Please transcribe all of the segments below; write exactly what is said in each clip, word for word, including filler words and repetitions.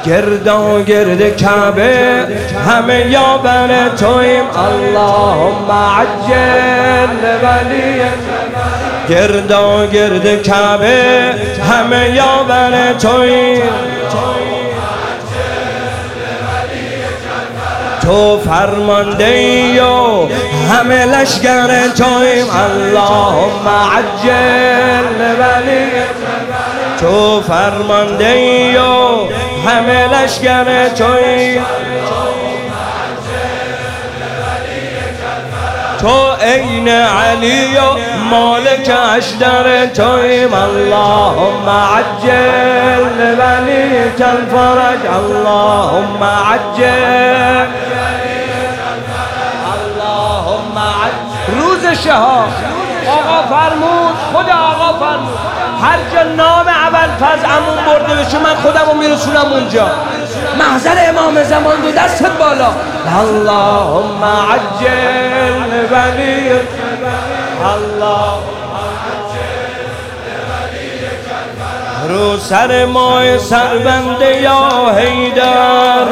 گردا گرد کعبه همه یاور تویم اللهم عجل ولی گردا گرد کعبه همه یاور تویم تو فرمانده ای و همه لشگر تویم اللهم عجل ولی تو فرمانده ای و همه لشگر تویم تو عین علی و مالک اشدر تویم اللهم عجل ولیک الفرج اللهم عجل اللهم عجل روز شهاب آقا فرمود خدا آقا فرمود هر جا نام ابوالفضل عمون برده بشه من خودمو میرسونم اونجا محضر امام زمان دو دستت بالا اللهم عجل ولی الله رو سر ماه سربنده یا حیدر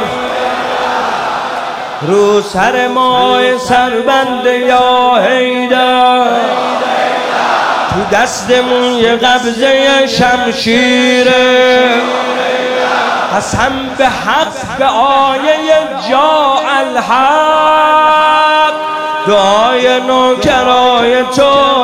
رو سر ماه سربنده یا حیدر تو دستمون یه قبضه شمشیره قسم به حق به آیه جاء الحق دعای نوکرای تو